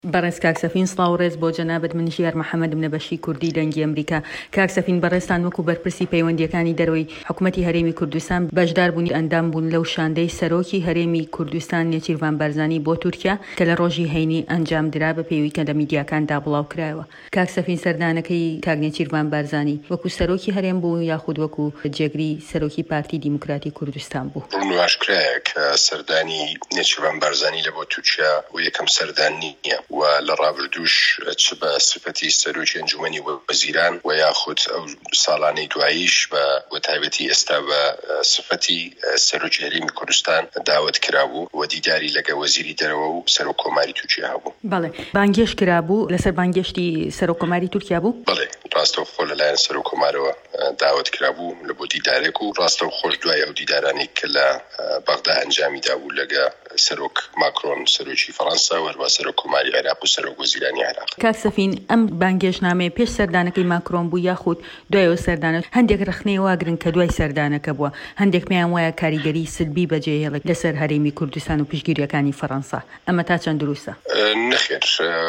بەڕێز کاکسەفین سڵاو ڕێز بۆ جەنابەت من ژیار محەممەد منەبەشی کوردی لەنگی ئەمریکا. کاکسەفین بەڕێستان وەکو بەرپرسی پەیوەندیەکانی دەرەوەی حکوومەتی هەرێمی کوردستان بەشدار بوونی ئەندام بوون لەو شاندەی سەرۆکی هەرێمی کوردستان نێچیروان بارزانی بۆ تورکیا کە لە ڕۆژی هەینی ئەنجام درا بە پێوی کە لە میدیاکاندا بڵاو کرایەوە. کاکسەفین سەردانەکەی کاک نێچیروان بارزانی وەکو سەرۆکی هەرێم بوو یاخود وەکو جێگری سەرۆکی پارتی دیموکراتی کوردستان بوو؟ ڕوونواشکرایە کە سەردانی نێچیروان بارزانی لە بۆ تورکیا و یەکەم سەردان نییە و لە ڕابردووش چ بە سفەتی سەرۆکی ئەنجومەنی وەزیران و یاخود ئەو ساڵانەی دواییش بە تایبەتی ئێستا بە سفەتی سەرۆکی هەرێمی کوردستان داوت کرابوو و دیداری لەگە وەزیری دەرەوە و سەرۆک کۆماری تورکیا هەبوو. بەڵێ بانگێش کرابوو لەسەر بانگێشتی سەرۆک کۆماری تورکیا بوو؟ بەڵێ ڕاستەوخۆ لەلایەن سەرۆک کۆمارەوە داوت کرابوو لە بۆ دیدارێک و ڕاستەوخۆش دوای ئەو دیدارانی کە لە بەغدا ئەنجامی دابوو لەگە سەرۆک ماکرۆن سەرۆکی فەڕەنسا و هەروە سەرۆک کۆماری عێراق و سەرۆک وەزیرانی عێراق. کاکسەفین ئەم بانگێشنامەیە پێش سەردانەکەی ماکرۆن بوو یاخود دوایەوە سەردانە هەندێک رەخنەی واگرن کە دوای سەردانەکە بووە هەندێک پێیان وایە کاریگەری سلبی بەجێهێڵێک لەسەر هەرێمی کوردستان و پشتگیریەکانی فەڕەنسا. ئەمە تا چەند دروستە؟ نەخێر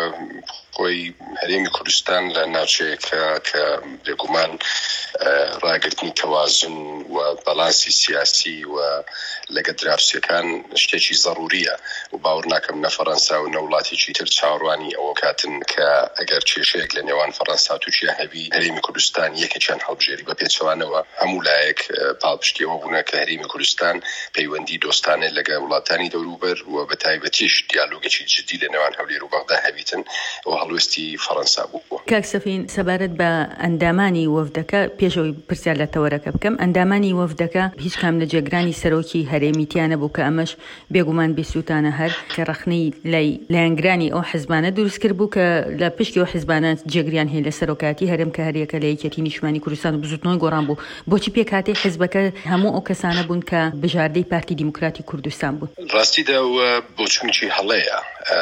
خۆی هەرێمی کوردستان لە ناوچەیەکە کە بێگومان ڕاگررتنی تەوازن و بەڵانسی سیاسی و لەگە دراوسەکان شتێکی ضروریە و باور ناکەم نە فەڕەنسا و نە وڵاتێکی تر چاوەڕوانی ئەوە کاتن کە ئەگەر کێشەیەک لە نێوان فەڕەنسا و تورکیا هەبی هەرێمی کوردستان یەکێکیان هەڵبژێری بە پێچەوانەوە هەموو لایەک پاڵپشتیەوە بوونە کە هەرێمی کوردستان پەیوەندی دۆستانە لەگە وڵاتانی دەوروبەر و بە تایبەتیش دیالۆگێکی جدی لە نێوان هەولێر و بەغدا هەبیتن و هەڵوێستی فەڕەنسا بوو. کاکسەفین سەبارەت بە ئەندامانی وەفدەکە پێشەوەی پرسیار لە تەوەرەکە بکەم ئەندامانی وەفدەکە هیچ کام لە جێگرانی سەرۆکی هەرێمیتیانە بوو کە ئەمەش بێگومان بێسووتانە هەر کە ڕەخنەی لایەنگرانی ئەو حیزبانە دروست کرد بوو کە لە پشتی ئەو حیزبانە جێگریان هەیە لە سەرۆکاتی هەرێم کە هەریەکە لە یەکێتی نیشتمانی کوردستان و بزوتنەوەی گۆڕان بوو. بۆچی پێکاتێ حیزبەکە هەموو ئەو کەسانە بوون کە بژاردەی پارتی دیموکراتی کوردستان بوون؟ ڕاستیدا بۆ چونکی هەڵەیە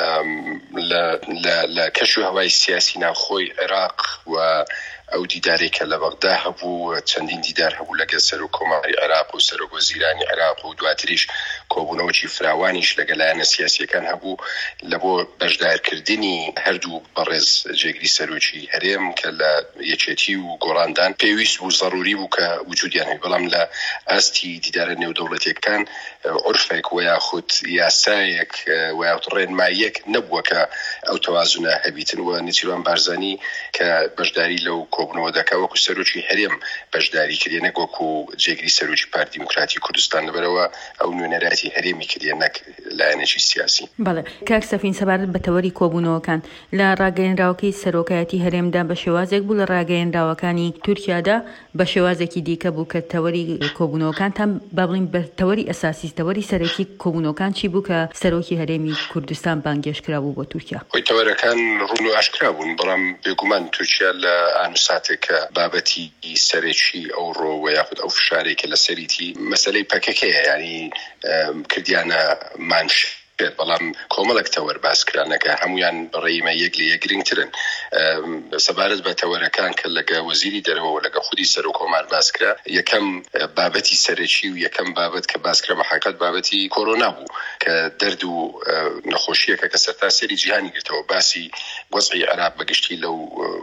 لە کەش و هەوای سیاسی ناوخۆی عێراق و ئەو دیدارێکە لە بەغدا هەبوو چەندین دیدار هەبوو لەگە سەرۆک کۆماری عێراق و سەرۆک وەزیرانی عێراق و دواتریش کۆبوونەوەکی فراوانیش لەگەلایەنە سیاسیەکان هەبوو لە بۆ بەشدارکردنی هەردوو بەڕێز جێگری سەرۆکی هەرێم کە لە یەکێتی و گۆڕاندان پێویست بوو ضروری بوو کە وجودیان هەبێ. بەڵام لە ئاستی دیدارە نێودەوڵەتیەکان عورفێک و یاخود یاسایەک و ڕێنماییەک نەبووە کە ئەو تەوازونە هەبیتن و نێچیروان بارزانی کە بەشداری لەو کۆبوونەوە دەکا وەکو سەرۆکی هەرێم بەشداری کردێ نەک وەکو جێگری سەرۆکی پارتی دیموکراتی کوردستان لەبەرەوە ئەو نوێنەراتی هەرێمی کردێ نەک لایەنێکی سیاسی. بەڵێ کاکسەفین سەبارەت بە تەوەری کۆبوونەوەکان لە ڕاگەیەنراوەکەی سەرۆکایەتی هەرێمدا بە شێوازێک بوو لە ڕاگەیەنراوەکانی تورکیادا بە شێوازێکی دیکە بوو کە تەوەری کۆبوونەوەکان تا با بڵین بە تەوەری ئەساسی تەوەری سەرەکی کۆبوونەوەکان چی بوو کە سەرۆکی هەرێمی کوردستان بانگێش کرابوو بۆ تورکیا؟ خۆی تەوەرەکان ڕوون و ئاشکرا بوون بەڵام بێگومان تورکیا لە ساتێکە بابەتی سەرێکی ئەو ڕۆوە یاخود ئەو فشارێکە لە سەریتی مەسەلەی پەکەکەیە ینی کردیانە مانش بەڵام کۆمەڵک تەوەر باسکرانەکە هەمویان بەڕێمە یەک لە یەکگرنگترن. سەبارەت بە تەوەرەکان کە لەگە وەزیری دەرەوە لەگە خودی سەرۆک کۆمار باسکرا یەکەم بابەتی سەرەکی و یەکەم بابەت کە باسکرا بە حقیقەت بابەتی کۆرۆنا بوو کە دەرد و نەخۆشیەکە کە سەرتاسەری جیهانی گرتەوە باسی وەزعی عێراق بەگشتی لەو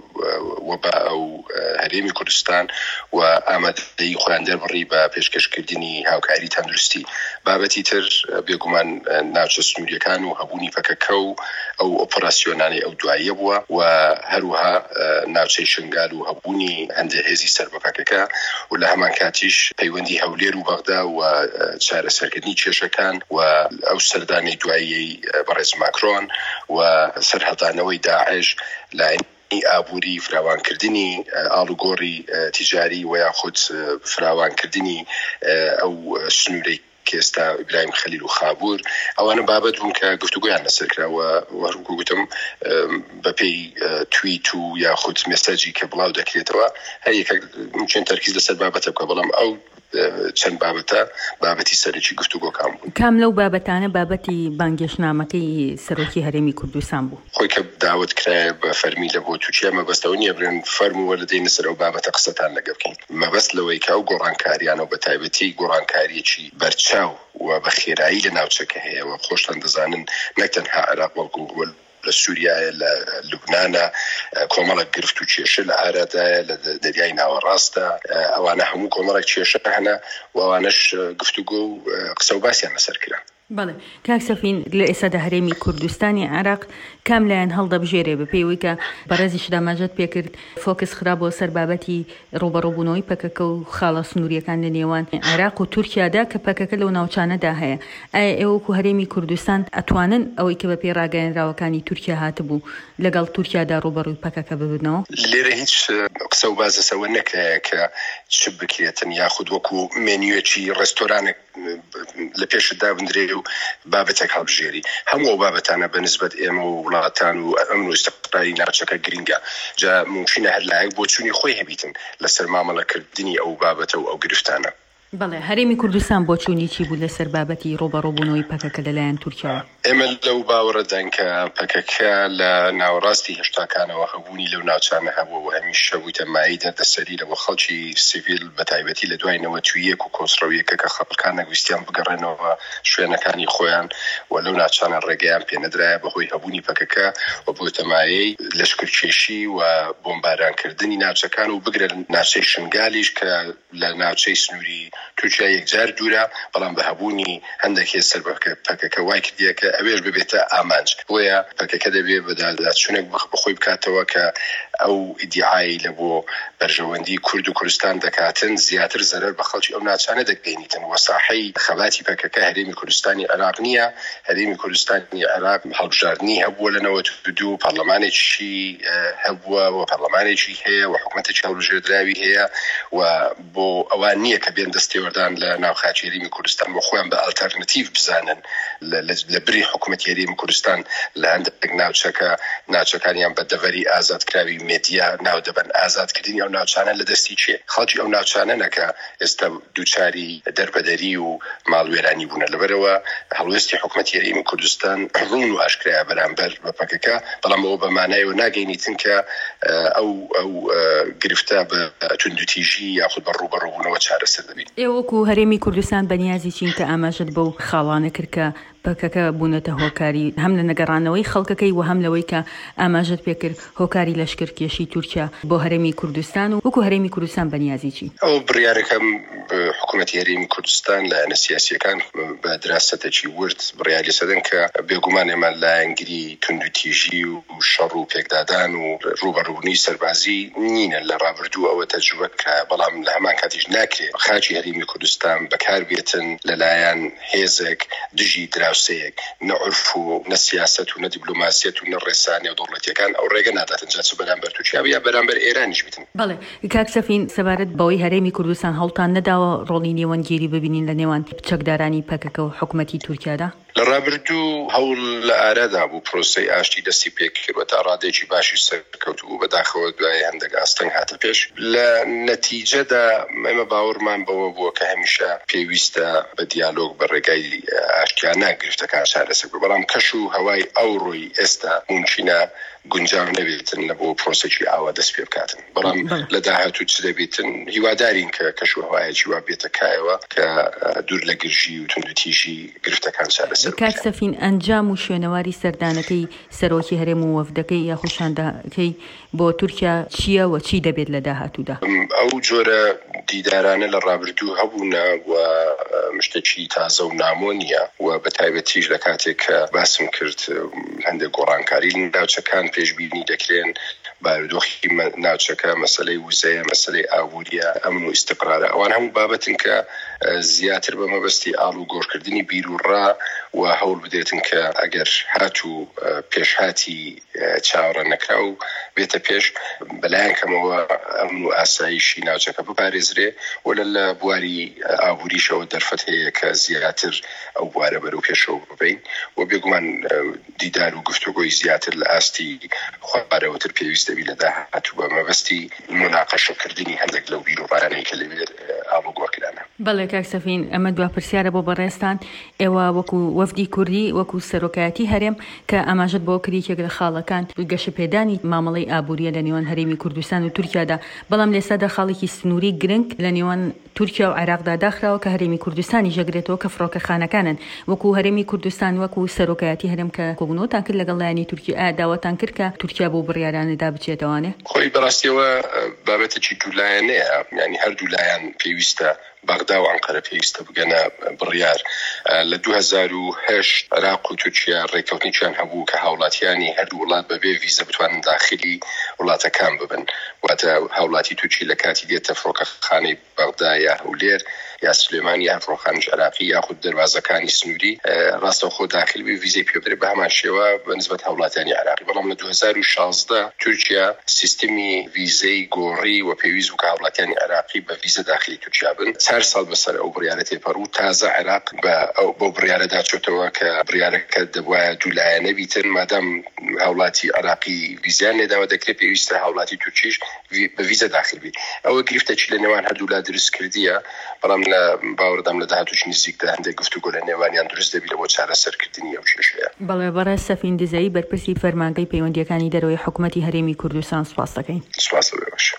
وەبا ئەو هەرێمی کوردستان و ئامادەی خۆیان دەربڕی بە پێشکەشکردنی هاوکاری تەندروستی. بابەتی تر بێگومان ناوچە سنووریەکان و هەبوونی پەکەکە و ئەو ئۆپۆراسیۆنانی ئەو دواییە بووە و هەروەها ناوچەی شنگال و هەبوونی هەندێک هێزی سەر بە پەکەکە و لە هەمان کاتیش پەیوەندی هەولێر و بەغدا و چارەسەرکردنی کێشەکان و ئەو سەردانی دوایی بەڕێز ماکرۆن و سەرهەڵدانەوەی داعش لای ئابووری فراوانکردنی ئاڵوگۆڕی تیجاری و یاخود فراوانکردنی ئەو سنوورەی کێستا ئیبراهیم خەلیل و خابوور ئەوانە بابەت بوون کە گفتوگویان لەسەر کراوە وەرگو گوتم بەپێی تویت و یاخود مێسەجی کە بڵاو دەکرێتەوە هەر یەکە چەند تەرکیز لەسەر بابەتە بکە بەڵام ئەو چەند بابەتە بابەتی سەرەکی گفتوگۆکان بوون. کام لەو بابەتانە بابەتی بانگێشنامەکەی سەرۆکی هەرێمی کوردستان بوو؟ خۆی کە داوت کرایە بە فەرمی لە بۆ تورکیا مەبەستەوە نییە برن فەرم و وەردەینە سەر ئەو بابەتە قسەتان لەگە بکەین. مەبەست لەوەی کە ئەو گۆڕانکاریانە و بە تایبەتی گۆڕانکاریەکی بەرچاو و بە خێرایی لە ناوچەکە هەیە و خۆشتان دەزانن نەک تەنها عێراق بەڵکو لە سووریا لە لوبنانە کۆمەڵک گرفت و کێشە لە ئارادایە لە دەریای ناوەڕاستە ئەوانە هەموو کۆمەڵک کێشە هەنا و ئەوانەش گفتوگۆ و قسە و باسییان لەسەر کرا. بەڵێ کاک سەفین لە ئێستادا هەرێمی کوردستانی عێراق کام لایەن هەڵدەبژێرێ بە پێیەوەی کە بەڕێزیش داماژەت پێکرد فۆکس خرا بۆ سەر بابەتی ڕوبەڕووبوونەوەی پەکەکە و خاڵە سنووریەکان لە نێوان عێراق و تورکیادا کە پەکەکە لەو ناوچانەدا هەیە. ئایا ئێوەکو هەرێمی کوردستان ئەتوانن ئەوەی کە بە پێڕاگەیەنراوەکانی تورکیا هاتبوو لەگەڵ تورکیادا ڕوبەڕووی پەکەکە ببنەوە؟ لێرە هیچ قسە و بازەسەوە نەکرایە کە چ بکرێتن یاخود وەکو مێنیوێکی ڕێستۆرانێک لە پێشتدا بندرێ و بابەتێک هەڵبژێری. هەموو ئەو بابەتانە بەنسبەت ئێمە و وڵاتان و ئەمن و ئیستیقراری ناوچەکە گرینگە. جا موشینە هەر لایەک بۆ چوونی خۆی هەبیتن لەسەر مامەڵەکردنی ئەو بابەتە و ئەو گرفتانە. بەڵێ هەرێمی کوردستان بۆ چوونی چی بوو لەسەر بابەتی ڕوبەڕووبوونەوەی پەکەکە لەلایەن تورکیا؟ ئێمە لەو باوەڕەدان کە پەکەکە لە ناوەڕاستی هێشتاکانەوە هەبوونی لەو ناوچانە هەبوو و هەمیشە بوویتە مای دەردەسەری لەوە خەڵکی سیڤیل بە تایبەتی لە دوای نەوەتویەک و کۆنسڕەویەکە کە خەڵکان نەگویستیان بگەڕێنەوە شوێنەکانی خۆیان و لەو ناوچانە ڕێگەیان پێنەدرایە بەهۆی هەبوونی پەکەکە و بۆتە مایەی لەشکرکێشی و بۆمبارانکردنی ناوچەکان و بگرە ناوچەی شنگالیش کە لە ناوچەی سنووری تورکیا یەکجار دوورە بەڵام بە هەبوونی هەندێک هێز پەکەکە وای کردیە کە ئەوێش ببێتە ئامانج. بۆیە پەکەکە دەبێت بەدادچوونێک بەخۆی بکاتەوە کە ئەو ئیدعایی لە بۆ بەرژەوەندی کورد و کوردستان دەکاتن زیاتر زەرەر بە خەڵکی ئەو ناوچانە دەگەێنیتن. وەساحەی خەباتی پەکەکە هەرێمی کوردستانی عێراق نییە. هەرێمی کوردستانی عێراق هەڵبژاردننی هەبووە لە 92 پەرلەمانێکی هەبووە و پەرلەمانێکی هەیە و حکوومەتێکی هەڵبژێردراوی هەیە و بۆ ئەوان نییە کە بێن دەستێوەردان لە ناوخاچی هەرێمی کوردستان بۆ خۆیان بە ئالتەرنەتیڤ بزانن لە بری حکوومەتی هەرێمی کوردستان لە هەندێک ناوچەکانیان بە دەڤەری ئازادکراوی مێدیا ناودەبەن ئازادکردنی ئەو ناوچانە لە دەستی چێ. خەڵکی ئەو ناوچانە نەکە ئێستا دووچاری دەربەدەری و ماڵوێرانی بوونە. لەبەرەوە هەڵوێستی حکوومەتی هەرێمی کوردستان ڕوون و ئاشکرایە بەرامبەر بە پەکەکە بەڵام ئەوە بەمانایەوە ناگەینیتن کە ئەو گرفتە بە توندوتیژی یاخود بە ڕوبەڕووبوونەوە چارەسەر دەبێت. ئێوەکو هەرێمی کوردستان بەنیازی چین کە ئاماژت بەو خاڵانە کرد کە پەکەکە بوونەتە هۆکاری هەم لە نەگەڕانەوەی خەڵکەکەی و هەم لەوەی کە ئاماژت پێکرد هۆکاری لەشکرکێشی تورکیا بۆ هەرێمی کوردستان و وەکو هەرێمی کوردستان بەنیازی چین؟ ئەو بڕیارەکەم حکوومەتی هەرێمی کوردستان لایەنە سیاسیەکان بە دراستەتێکی ورد بڕیاری سەدەن کە بێگومان ئێمە لایەنگری توندوتیژی و شەڕ و پێکدادان و ڕوبەڕوونی سەربازی نینە. لە ڕابردوو ئەوە تەجروبە کرا بەڵام لە هەمان کاتیش ناکرێت خاچی هەرێمی کوردستان بەکار بێتن لەلایەن هێزێک دژی دراوسەیەک نەعرف و نەسیاست و نەدیبلۆماسیەت و نەڕێسانێ و دەوڵەتیەکان ئەو ڕێگە ناداتن جا چ بەرامبەر تورکیا یا بەرامبەر ئێرانیش بیتن. بەڵێ کاک سەفین سەبارەت بەوەی هەرێمی کوردستان هەڵتان نەداوە ڕۆڵی نێوەنگیری ببینین لە نێوان چەکدارانی پەکەکە و حکوومەتی تورکیادا؟ لە ڕابردوو هەوڵ لە ئارادا بوو پرۆسەی ئاشتی دەستی پێکردوە تا ڕادێکی باشی سەرکەوتوو بەداخەوە دوای هەندێک ئاستەنگ هاتە پێش. لە نەتیجەدا ئێمە باوەڕمان بەوە بووە کە هەمیشە پێویستە بە دیالۆگ بە ڕێگای ئاشتیانە گرفتەکان چارەسەر بکرێت بەڵام کەش و هەوای ئەو ڕۆی ئێستا ممکنە گونجاو نەبێتن لە بۆ پرۆسێکی ئاوا دەست پێ بکاتن بەڵام لە داهاتوو چ دەبێتن هیوادارین کە کەش و هەوایەکی وا بێتە کایەوە کە دوور لە گرژی و توندوتیژی گرفتەکان چارەسەر کاک سەفین ئەنجام و شوێنەواری سەردانەکەی سەرۆکی هەرێم و وەفدەکەی یا خوشاندەکەی بۆ تورکیا چییە و چی دەبێت لە داهاتوودا؟ ئەو جۆرە دیدارانە لە ڕابردوو هەبوونە و شتێکی تازە و نامۆ نییە و بە تایبەتیش لە کاتێک کە باسم کرد هەندێک گۆڕانکاری ناوچەکان پێشبینی دەکرێن بارودۆخی ناوچەکە مەسەلەی وزەیە مەسەلەی ئابوووریە ئەمن و ئیستیقرارە ئەوان هەموو بابەتن کە زیاتر بە مەبەستی ئاڵ و گۆڕکردنی بیر و ڕا و هەوڵ بدێتن کە ئەگەر هاتوو پێشهاتی چاوەڕە نەکرا و بێتە پێش بەلایەن کەمەوە ئەمن و ئاسایشی ناوچەکە بپارێزرێ و لە بواری ئابووریشەوە دەرفەت هەیە کە زیاتر ئەو بوارە بەرەو پێشەوە ببین و بێگومان دیدار و گفتوگۆی زیاتر لە ئاستی خوارەوەتر پێویست دەبی لە داهاتوو بە مەبەستی مناقەشەکردنی هەندێک لەو بیر و ڕایانەی کە لەوێ ئابوو گۆڕکرانە. بەڵێ کاک سەفین ئەمە دوا پرسیارە بۆ بەڕێستان ئێوە وەکو وەفدی کوردی وەکو سەرۆکایەتی هەرێم کە ئاماژت بۆ کریکێک لە خاڵەکان گەشە پێدانی مامەڵەی ئابووریە لە نێوان هەرێمی کوردستان و تورکیادا بەڵام لێسادا خاڵێکی سنووری گرنگ لە نێوان تورکیا و عێراقدا داخراوە کە هەرێمی کوردستانی ژەگرێتەوە کە فڕۆکەخانەکانن وەکو هەرێمی کوردستان وەکو سەرۆکایەتی هەرێم کە کۆبوونەوەتان کرد لەگەڵ لایەنی تورکیا داواتان کرد کە تورکیا بۆ بڕیارانەدا بچێتەوانێ خۆی بەڕاستیەوە بابەتێکی دوولایەنەیە یعنی هەردوو لایەن پێویستە بەغدا و ئەنقەرە پێویستە بگەنە بڕیار لە 2008 عێراق و تورکیا ڕێکەوتنیان هەبوو کە هاوڵاتیانی هەردوو وڵات بەبێ ڤیزە بتوانن داخلی وڵاتەکان ببن واتە هاوڵاتی تورکی لە کاتی دێتە فڕۆکەخانەی بەغدا یا هەولێر یا سلێمان یا فڕۆکەخانەی عێراقی یاخود دەربازەکانی سنووری ڕاستەوخۆ داخل بێ ڤیزەی پێ بدرێت بە هەمان شێوە بەنسبەت هاوڵاتیانی عێراقی بەڵام لە 2016 تورکیا سیستمی ڤیزەی گۆڕی و پێویست بوو کە هاوڵاتیانی عێراقی بە ڤیزە داخلی تورکیا بن 4 ساڵ بەسەر ئەو بڕیارە تێپەڕوو تازە عێراق بۆ بڕیارەدا چۆتەوە کە بڕیارەکە دەبوایە دوولایەنە بیتن مادام هاوڵاتی عێراقی ڤیزیان لێداوە دەکرێت پێویستە هاوڵاتی تورکیش بە ڤیزە داخل بێت ئەوە گرفتەی لە نێوان هەردوو لا دروست کردیە بەڵام لە باوەڕدام لە داهاتووش نزیکدا هەندێک گفتوگۆ لە نێوانیان دروست دەبێت بۆ چارەسەرکردنی ئەو کێشەیە. بەڵێ بەڕێز سەفین دزایی بەرپرسی فەرمانگەی پەیوەندیەکانی دەرەوەی حکوومەتی هەرێمی کوردستان سوپاس دەکەین. سوپاس بەخێر.